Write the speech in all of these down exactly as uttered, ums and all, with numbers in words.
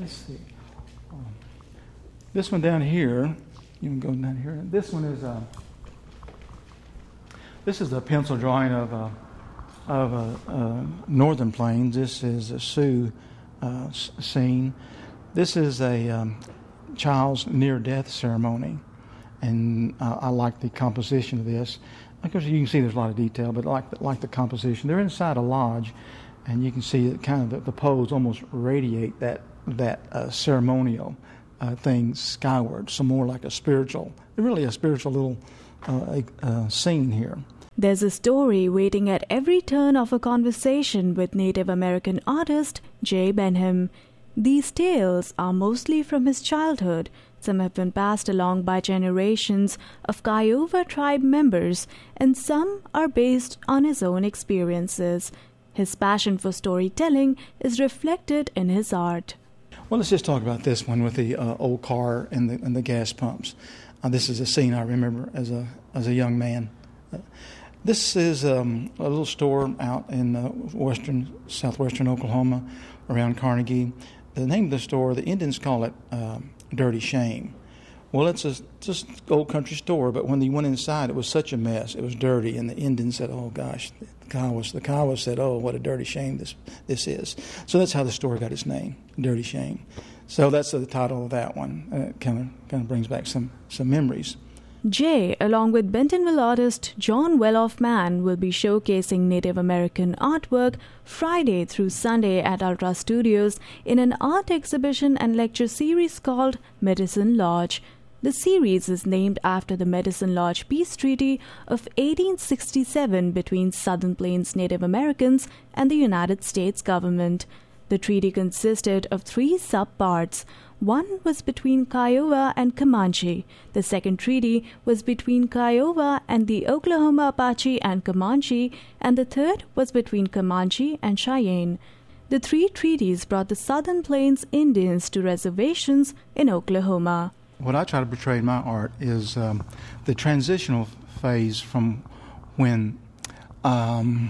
let's see. Um, this one down here, you can go down here. This one is uh, this is a pencil drawing of uh, of uh, uh, Northern Plains. This is a Sioux uh, scene. This is a um, child's near-death ceremony, and uh, I like the composition of this. Of course, you can see there's a lot of detail, but I like the, like the composition. They're inside a lodge, and you can see that kind of the, the pose almost radiate that that uh, ceremonial uh, thing skyward, so more like a spiritual, really a spiritual little uh, uh, scene here. There's a story waiting at every turn of a conversation with Native American artist Jay Benham. These tales are mostly from his childhood. Some have been passed along by generations of Kiowa tribe members, and some are based on his own experiences. His passion for storytelling is reflected in his art. Well, let's just talk about this one with the uh, old car and the and the gas pumps. Uh, this is a scene I remember as a as a young man. Uh, this is um, a little store out in uh, western southwestern Oklahoma, around Carnegie. The name of the store, the Indians call it uh, Dirty Shame. Well, it's a just old country store, but when they went inside, it was such a mess. It was dirty, and the Indians said, "Oh gosh," the Kiowas, the Kiowas said, "Oh, what a dirty shame this this is." So that's how the store got its name, Dirty Shame. So that's the title of that one. Uh, it kind of kind of brings back some some memories. Jay, along with Bentonville artist John Welloff Mann, will be showcasing Native American artwork Friday through Sunday at Ultra Studios in an art exhibition and lecture series called Medicine Lodge. The series is named after the Medicine Lodge Peace Treaty of eighteen sixty-seven between Southern Plains Native Americans and the United States government. The treaty consisted of three subparts. One was between Kiowa and Comanche. The second treaty was between Kiowa and the Oklahoma Apache and Comanche, and the third was between Comanche and Cheyenne. The three treaties brought the Southern Plains Indians to reservations in Oklahoma. What I try to portray in my art is um, the transitional phase from when um,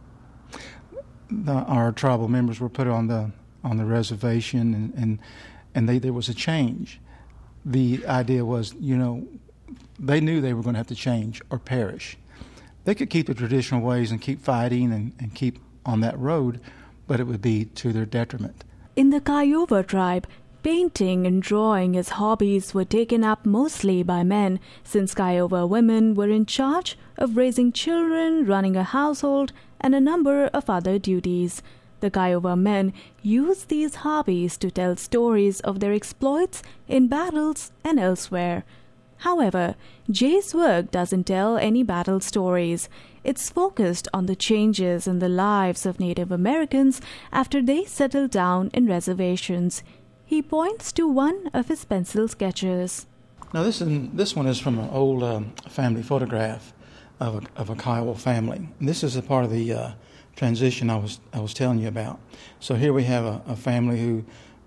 the, our tribal members were put on the on the reservation, and, and and they, there was a change. The idea was, you know, they knew they were going to have to change or perish. They could keep the traditional ways and keep fighting and, and keep on that road, but it would be to their detriment. In the Kiowa tribe, painting and drawing as hobbies were taken up mostly by men, since Kiowa women were in charge of raising children, running a household, and a number of other duties. The Kiowa men used these hobbies to tell stories of their exploits in battles and elsewhere. However, Jay's work doesn't tell any battle stories. It's focused on the changes in the lives of Native Americans after they settled down in reservations. He points to one of his pencil sketches. Now, this is, this one is from an old um, family photograph of a, of a Kiowa family. And this is a part of the uh, transition I was I was telling you about. So here we have a, a family who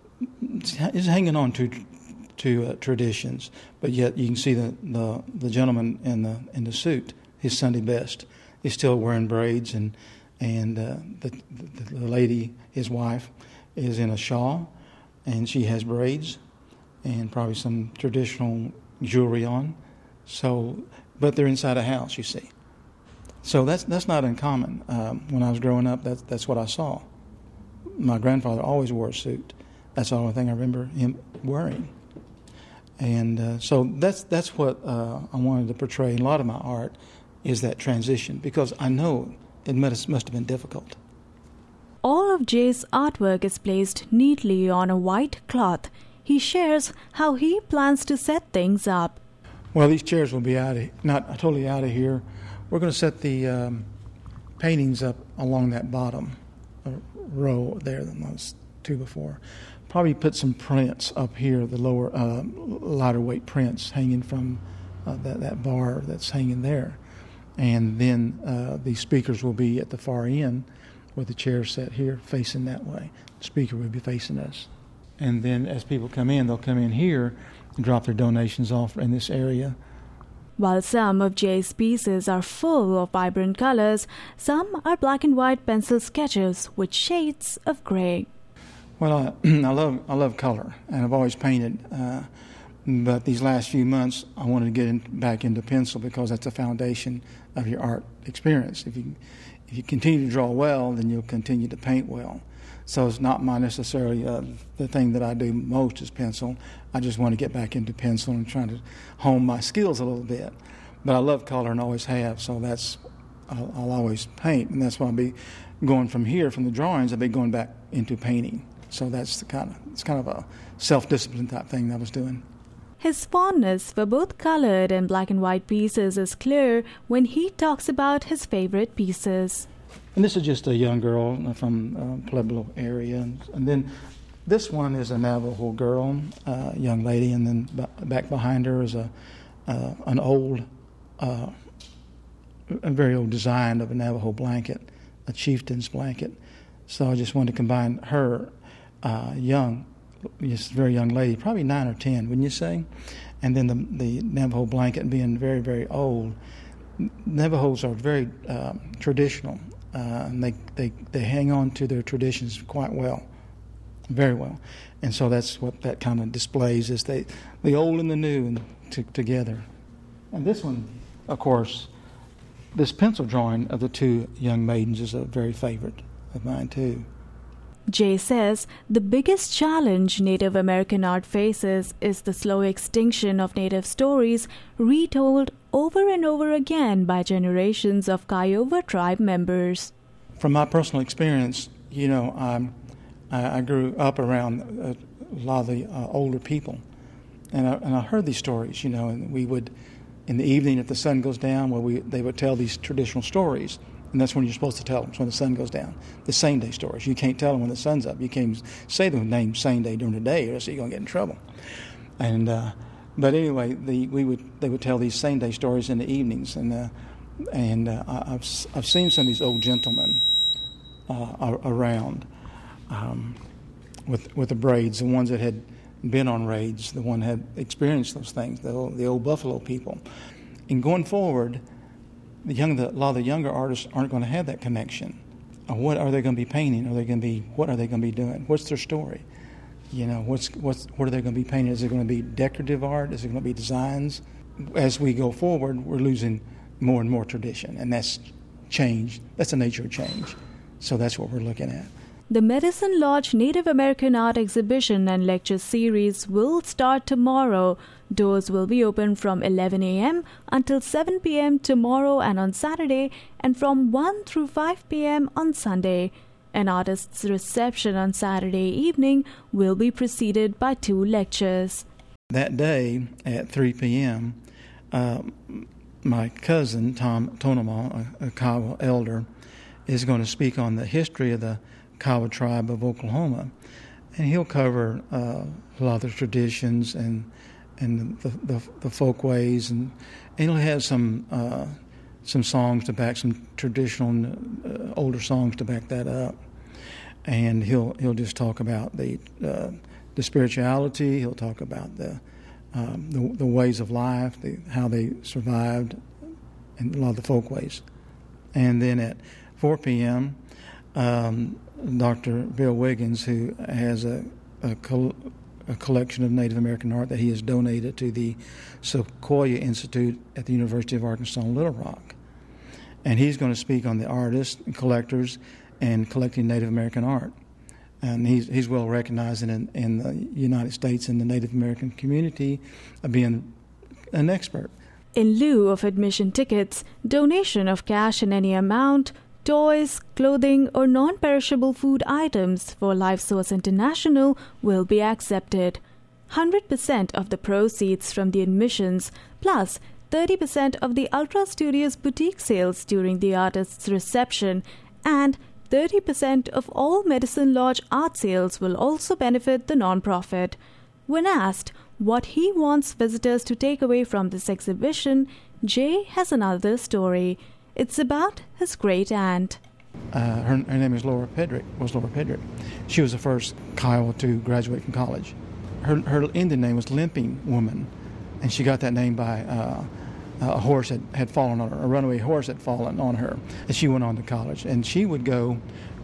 is hanging on to to uh, traditions, but yet you can see the, the, the gentleman in the in the suit, his Sunday best. He's still wearing braids, and and uh, the, the the lady, his wife, is in a shawl, and she has braids, and probably some traditional jewelry on. So, but they're inside a house, you see. So that's that's not uncommon. Um, when I was growing up, that's that's what I saw. My grandfather always wore a suit. That's the only thing I remember him wearing. And uh, so that's that's what uh, I wanted to portray in a lot of my art, is that transition, because I know it must, must have been difficult. All of Jay's artwork is placed neatly on a white cloth. He shares how he plans to set things up. Well, these chairs will be out of, not totally out of here. We're going to set the um, paintings up along that bottom uh, row there, than those two before. Probably put some prints up here, the lower, uh, lighter weight prints hanging from uh, that, that bar that's hanging there. And then uh, the speakers will be at the far end, with the chair set here facing that way. The speaker will be facing us. And then as people come in, they'll come in here and drop their donations off in this area. While some of Jay's pieces are full of vibrant colors, some are black and white pencil sketches with shades of gray. Well, I, I love I love color, and I've always painted. Uh, but these last few months, I wanted to get in, back into pencil because that's the foundation of your art experience. If you if you continue to draw well, then you'll continue to paint well. So it's not my necessarily uh, the thing that I do most is pencil. I just want to get back into pencil and trying to hone my skills a little bit. But I love color and always have, so that's I'll, I'll always paint, and that's why I'll be going from here, from the drawings, I'll be going back into painting. So that's the kind of it's kind of a self-discipline type thing that I was doing. His fondness for both colored and black and white pieces is clear when he talks about his favorite pieces. And this is just a young girl from uh, Pueblo area. And, and then this one is a Navajo girl, a uh, young lady, and then b- back behind her is a uh, an old, uh, a very old design of a Navajo blanket, a chieftain's blanket. So I just wanted to combine her, uh, young, just very young lady, probably nine or ten, wouldn't you say? And then the the Navajo blanket being very, very old. Navajos are very uh, traditional, uh, and they, they, they hang on to their traditions quite well, very well. And so that's what that kind of displays, is they, the old and the new and t- together. And this one, of course, this pencil drawing of the two young maidens is a very favorite of mine too. Jay says the biggest challenge Native American art faces is the slow extinction of Native stories retold over and over again by generations of Kiowa tribe members. From my personal experience, you know, um, I, I grew up around a, a lot of the uh, older people, and I, and I heard these stories, you know, and we would, in the evening if the sun goes down, well, we they would tell these traditional stories. And that's when you're supposed to tell them, it's when the sun goes down. The same day stories. You can't tell them when the sun's up. You can't even say the name same day during the day, or else you're going to get in trouble. And uh, but anyway, the, we would they would tell these same day stories in the evenings. And uh, and uh, I've I've seen some of these old gentlemen uh, around um, with with the braids, the ones that had been on raids, the one had experienced those things, the old, the old Buffalo people. And going forward, The young, the, a lot of the younger artists aren't going to have that connection. Uh, what are they going to be painting? Are they going to be? What are they going to be doing? What's their story? You know, what's what's what are they going to be painting? Is it going to be decorative art? Is it going to be designs? As we go forward, we're losing more and more tradition, and that's change. That's the nature of change. So that's what we're looking at. The Medicine Lodge Native American Art Exhibition and Lecture Series will start tomorrow. Doors will be open from eleven a.m. until seven p.m. tomorrow and on Saturday, and from one through five p.m. on Sunday. An artist's reception on Saturday evening will be preceded by two lectures. That day at three p.m., uh, my cousin, Tom Tonema, a, a Kiowa elder, is going to speak on the history of the Kiowa tribe of Oklahoma. And he'll cover uh, a lot of the traditions and and the, the, the folkways, and, and he'll have some uh, some songs to back, some traditional uh, older songs to back that up. And he'll he'll just talk about the uh, the spirituality. He'll talk about the um, the, the ways of life, the, how they survived, and a lot of the folkways. And then at four p.m., um, Doctor Bill Wiggins, who has a, a, col- a collection of Native American art that he has donated to the Sequoia Institute at the University of Arkansas in Little Rock. And he's going to speak on the artists and collectors and collecting Native American art. And he's he's well recognized in, in the United States and the Native American community of being an expert. In lieu of admission tickets, donation of cash in any amount, toys, clothing, or non-perishable food items for LifeSource International will be accepted. one hundred percent of the proceeds from the admissions, plus thirty percent of the Ultra Studios boutique sales during the artist's reception, and thirty percent of all Medicine Lodge art sales will also benefit the nonprofit. When asked what he wants visitors to take away from this exhibition, Jay has another story. It's about his great-aunt. Uh, her, her name is Laura Pedrick, was Laura Pedrick. She was the first Kiowa to graduate from college. Her, her Indian name was Limping Woman, and she got that name by uh, a horse had, had fallen on her, a runaway horse had fallen on her, and she went on to college. And she would go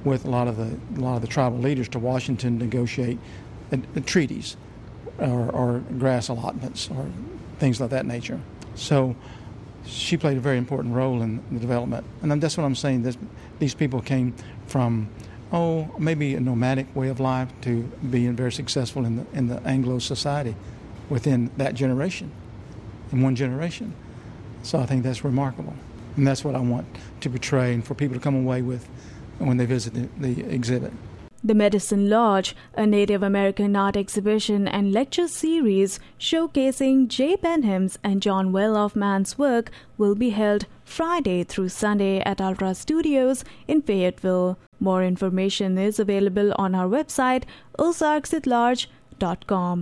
with a lot of the a lot of the tribal leaders to Washington to negotiate uh, uh, treaties or, or grass allotments or things like that nature. So she played a very important role in the development. And that's what I'm saying. This, these people came from, oh, maybe a nomadic way of life to being very successful in the, in the Anglo society within that generation, in one generation. So I think that's remarkable. And that's what I want to portray and for people to come away with when they visit the, the exhibit. The Medicine Lodge, a Native American art exhibition and lecture series showcasing Jay Benham's and John Well-Off Mann's work, will be held Friday through Sunday at Ultra Studios in Fayetteville. More information is available on our website, ozarks at large dot com.